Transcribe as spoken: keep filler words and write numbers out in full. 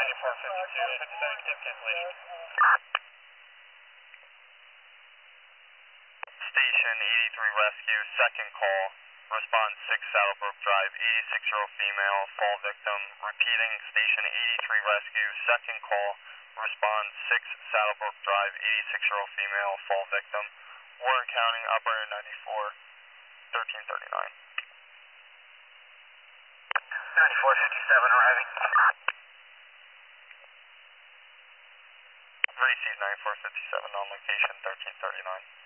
ninety-four fifty-two, fifty-seven, give cancellation. Station eighty-three Rescue, second call. Response six Saddlebrook Drive, eighty-six-year-old female, fall victim. Repeating, Station eighty-three Rescue, second call. Response six Saddlebrook Drive, eighty-six-year-old female, fall victim. Warren County, operator ninety-four, thirteen thirty-nine. ninety-four fifty-seven arriving. Receive ninety-four fifty-seven on location, thirteen thirty-nine.